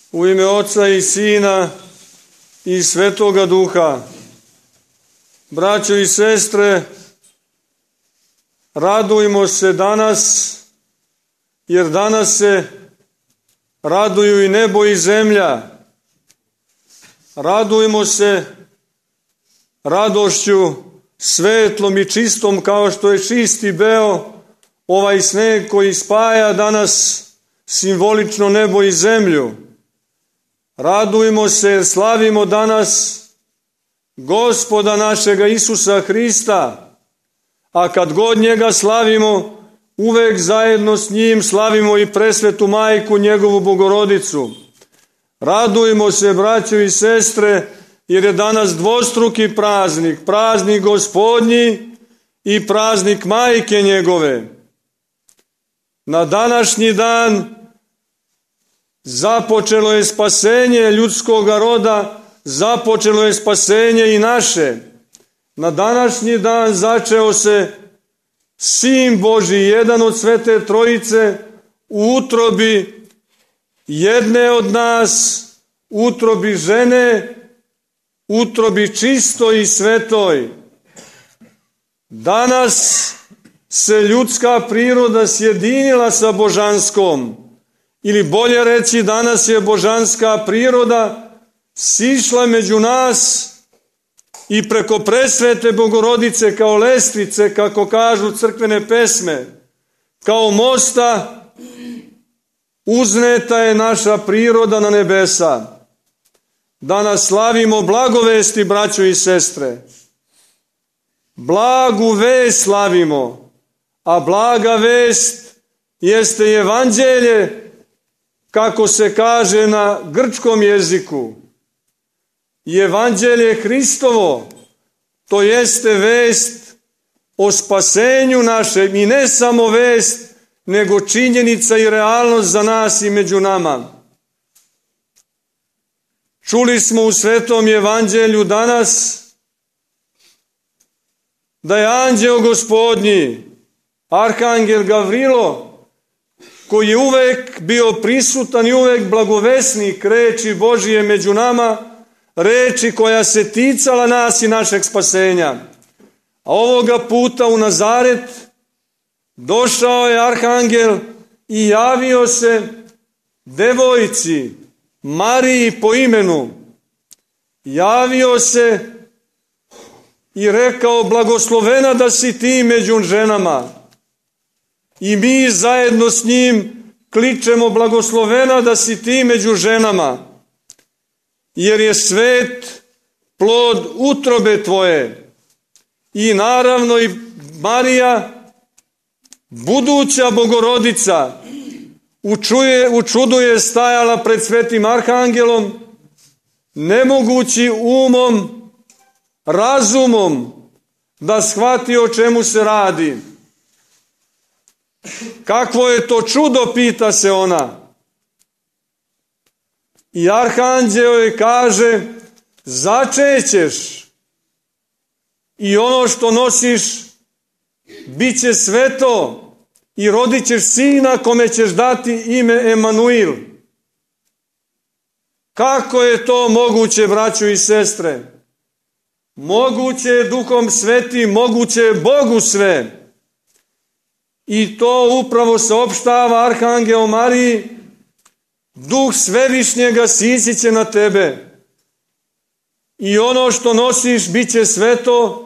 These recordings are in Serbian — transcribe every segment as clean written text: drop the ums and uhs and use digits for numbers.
U ime Oca i Sina i Svetoga Duha. Braćo i sestre, radujmo se danas, jer danas se raduju i nebo i zemlja. Radujmo se radošću svetlom i čistom, kao što je čist i beo ovaj sneg koji spaja danas simbolično nebo i zemlju. Radujmo se jer slavimo danas Gospoda našega Isusa Hrista, a kad god njega slavimo, uvek zajedno s njim slavimo i presvetu majku, njegovu Bogorodicu. Radujmo se, braćo i sestre, jer je danas dvostruki praznik, praznik Gospodnji i praznik majke njegove. Na današnji dan započelo je spasenje ljudskoga roda, započelo je spasenje i naše. Na današnji dan začeo se Sin Božji, jedan od Svete Trojice, u utrobi jedne od nas, utrobi žene, utrobi čistoj i svetoj. Danas se ljudska priroda sjedinila sa božanskom, ili bolje reći, danas je božanska priroda sišla među nas i preko presvete Bogorodice kao lestvice, kako kažu crkvene pesme, kao mosta uzneta je naša priroda na nebesa. Danas slavimo blagovesti, braćo i sestre. Blagu vest slavimo, a blaga vest jeste evanđelje, kako se kaže na grčkom jeziku. Evanđelje Hristovo, to jeste vest o spasenju našem, i ne samo vest, nego činjenica i realnost za nas i među nama. Čuli smo u Svetom Evanđelju danas da je anđeo Gospodnji, arhangel Gavrilo, koji je uvek bio prisutan i uvek blagovesnik reči Božije među nama, reči koja se ticala nas i našeg spasenja. A ovoga puta u Nazaret došao je arhangel i javio se devojci Mariji po imenu. Javio se i rekao: blagoslovena da si ti među ženama. I mi zajedno s njim kličemo: blagoslovena da si ti među ženama, jer je svet plod utrobe tvoje. I naravno i Marija, buduća Bogorodica, u čudu je stajala pred svetim arhangelom, nemogući umom, razumom da shvati o čemu se radi. Kakvo je to čudo, pita se ona. I arhanđeo joj kaže: začećeš i ono što nosiš bit će sveto i rodit ćeš sina kome ćeš dati ime Emanuil. Kako je to moguće, braćo i sestre? Moguće je Duhom Svetim, moguće je Bogu sve. I to upravo saopštava arhangel Mariji: Duh Svevišnjega sići će na tebe i ono što nosiš bit će sveto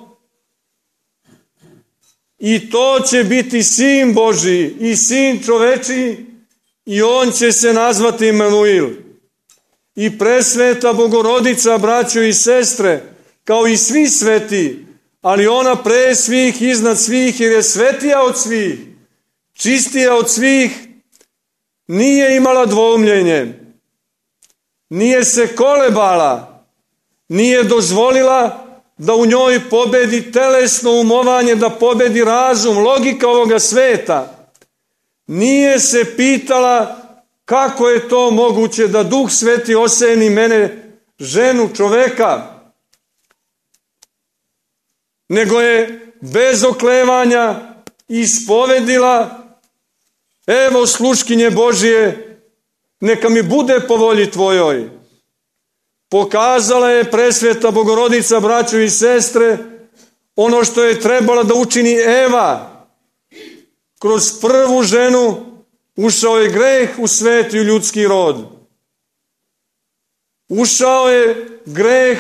i to će biti Sin Božji i Sin čovečiji i on će se nazvati Emanuil. I presveta Bogorodica, braćo i sestre, kao i svi sveti, ali ona pre svih, iznad svih, jer je svetija od svih, čistija od svih, nije imala dvoumljenje, nije se kolebala, nije dozvolila da u njoj pobedi telesno umovanje, da pobedi razum, logika ovoga sveta. Nije se pitala kako je to moguće da Duh Sveti oseni mene, ženu, čoveka, nego je bez oklevanja ispovedila: evo sluškinje Božije, neka mi bude po volji tvojoj. Pokazala je presveta Bogorodica, braćo i sestre, ono što je trebala da učini Eva. Kroz prvu ženu ušao je greh u svet i u ljudski rod. Ušao je greh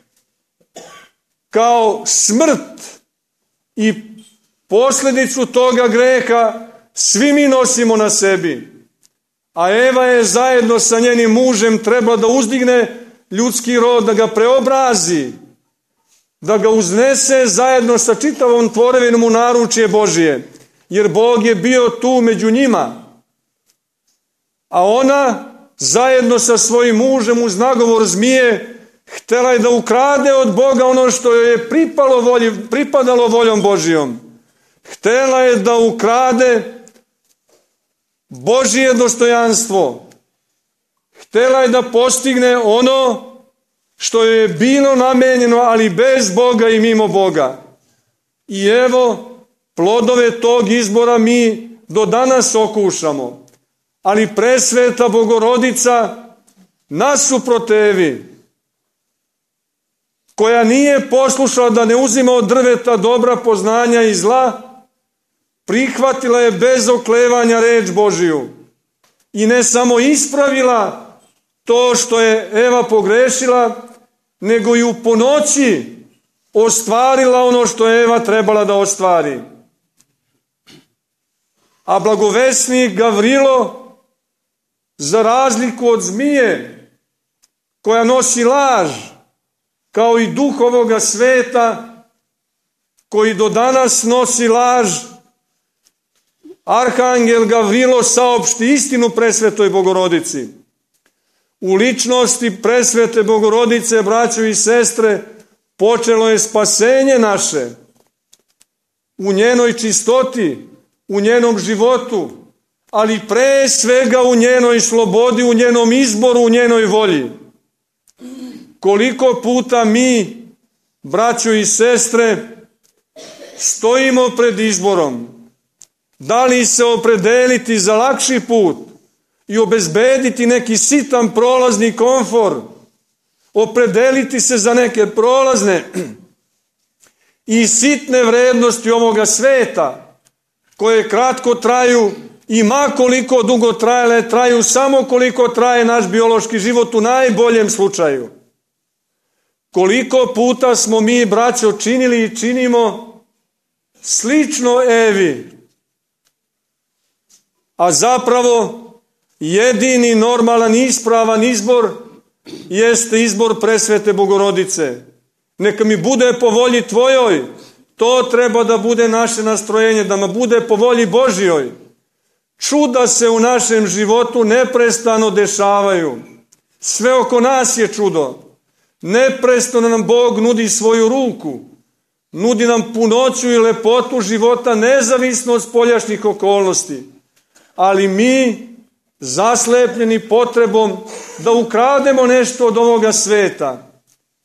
kao smrt i posljedicu toga greha svi mi nosimo na sebi. A Eva je zajedno sa njenim mužem trebala da uzdigne ljudski rod, da ga preobrazi, da ga uznese zajedno sa čitavom tvorevinom u naručje Božije. Jer Bog je bio tu među njima. A ona zajedno sa svojim mužem uz nagovor zmije htjela je da ukrade od Boga ono što joj je pripadalo voljom Božijom. Htjela je da ukrade Božije dostojanstvo. Htjela je da postigne ono što joj je bilo namenjeno, ali bez Boga i mimo Boga. I evo, plodove tog izbora mi do danas okušamo. Ali presveta Bogorodica nasuprot Evi, koja nije poslušala da ne uzima od drveta dobra poznanja i zla, prihvatila je bez oklevanja reč Božiju. I ne samo ispravila to što je Eva pogrešila, nego i u ponoći ostvarila ono što je Eva trebala da ostvari. A blagovesnik Gavrilo, za razliku od zmije, koja nosi laž, kao i duh ovoga sveta, koji do danas nosi laž, Arhangel Gavrilo saopšti istinu presvetoj Bogorodici. U ličnosti presvete Bogorodice, braćo i sestre, počelo je spasenje naše. U njenoj čistoti, u njenom životu, ali pre svega u njenoj slobodi, u njenom izboru, u njenoj volji. Koliko puta mi, braćo i sestre, stojimo pred izborom. Da li se opredeliti za lakši put i obezbediti neki sitan prolazni komfor, opredeliti se za neke prolazne i sitne vrednosti ovoga sveta, koje kratko traju i ma koliko dugo trajale, traju samo koliko traje naš biološki život u najboljem slučaju. Koliko puta smo mi, braćo, činili i činimo slično Evi, a zapravo jedini normalan ispravan izbor jeste izbor presvete Bogorodice. Neka mi bude po volji tvojoj, to treba da bude naše nastrojenje, da nam bude po volji Božjoj. Čuda se u našem životu neprestano dešavaju. Sve oko nas je čudo. Neprestano nam Bog nudi svoju ruku. Nudi nam punoću i lepotu života nezavisno od spoljašnjih okolnosti. Ali mi, zaslepljeni potrebom da ukrademo nešto od ovoga sveta,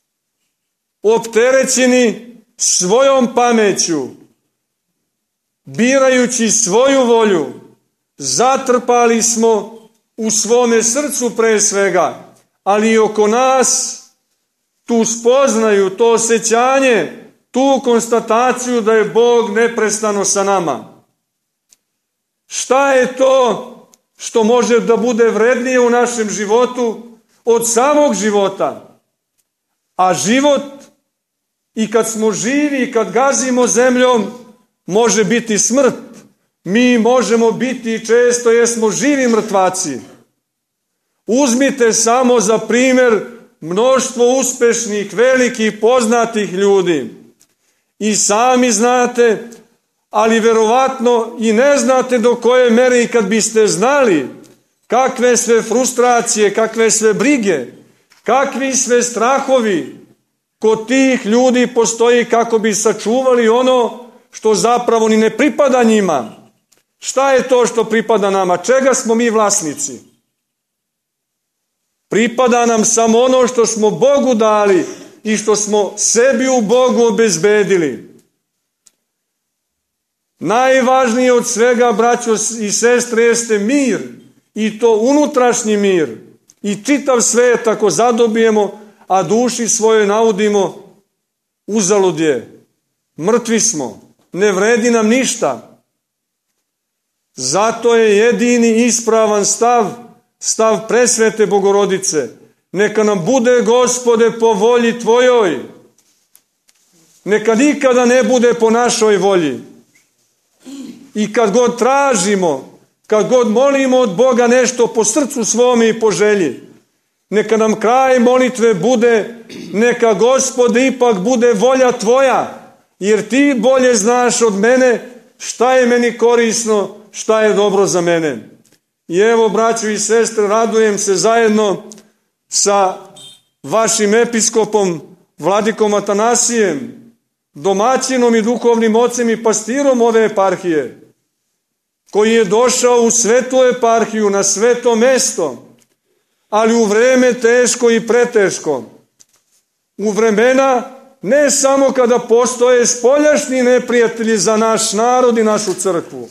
opterećeni svojom pameću, birajući svoju volju, zatrpali smo u svome srcu pre svega, ali i oko nas tu spoznaju, to osjećanje, tu konstataciju da je Bog neprestano sa nama. Šta je to što može da bude vrednije u našem životu od samog života? A život, i kad smo živi i kad gazimo zemljom, može biti smrt. Mi možemo biti, često jesmo živi mrtvaci. Uzmite samo za primjer mnoštvo uspešnih, velikih, poznatih ljudi. I sami znate, ali verovatno i ne znate do koje mere, i kad biste znali kakve sve frustracije, kakve sve brige, kakvi sve strahovi kod tih ljudi postoji kako bi sačuvali ono što zapravo ni ne pripada njima. Šta je to što pripada nama? Čega smo mi vlasnici? Pripada nam samo ono što smo Bogu dali i što smo sebi u Bogu obezbedili. Najvažnije od svega, braćo i sestre, jeste mir i to unutrašnji mir i čitav svet ako zadobijemo, a duši svojoj naudimo, uzalud je, mrtvi smo, ne vredi nam ništa. Zato je jedini ispravan stav presvete Bogorodice. Neka nam bude, Gospode, po volji Tvojoj. Neka nikada ne bude po našoj volji. I kad god tražimo, kad god molimo od Boga nešto po srcu svome i po želji, neka nam kraj molitve bude, neka, Gospode, ipak bude volja Tvoja, jer Ti bolje znaš od mene šta je meni korisno, šta je dobro za mene. I evo, braćo i sestre, radujem se zajedno sa vašim episkopom, vladikom Atanasijem, domaćinom i duhovnim ocem i pastirom ove eparhije, koji je došao u svetu eparhiju, na sveto mesto, ali u vreme teško i preteško. U vremena ne samo kada postoje spoljašnji neprijatelji za naš narod i našu crkvu.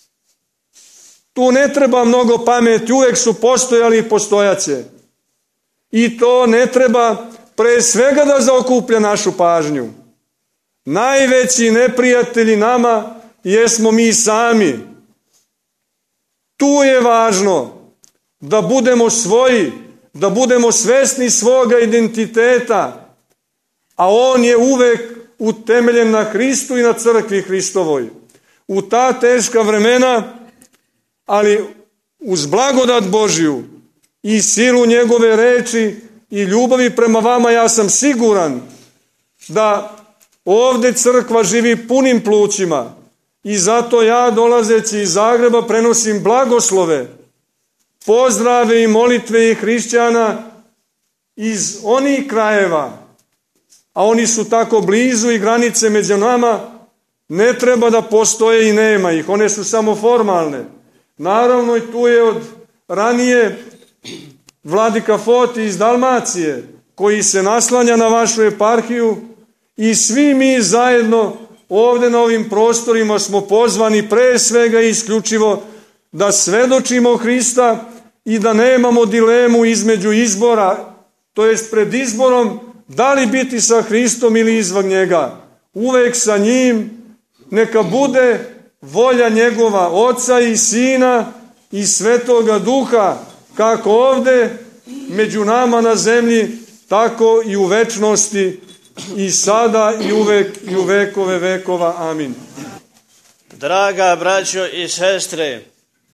Tu ne treba mnogo pameti, uvek su postojali i postojaće. I to ne treba pre svega da zaokuplja našu pažnju. Najveći neprijatelji nama jesmo mi sami. Tu je važno da budemo svoji, da budemo svesni svoga identiteta, a on je uvek utemeljen na Hristu i na crkvi Hristovoj. U ta teška vremena, ali uz blagodat Božju i silu njegove reči i ljubavi prema vama, ja sam siguran da ovde crkva živi punim plućima i zato ja, dolazeći iz Zagreba, prenosim blagoslove, pozdrave i molitve i hrišćana iz onih krajeva, a oni su tako blizu i granice među nama ne treba da postoje i nema ih, one su samo formalne. Naravno, i tu je od ranije vladika Foti iz Dalmacije, koji se naslanja na vašu eparhiju, i svi mi zajedno ovde na ovim prostorima smo pozvani pre svega i isključivo da svedočimo Hrista i da nemamo dilemu između izbora, to jest pred izborom da li biti sa Hristom ili izvan njega. Uvek sa njim, neka bude volja njegova Oca i Sina i Svetoga Duha, kako ovde među nama na zemlji, tako i u večnosti, i sada i uvek i u vekove vekova. Amin. Draga braćo i sestre,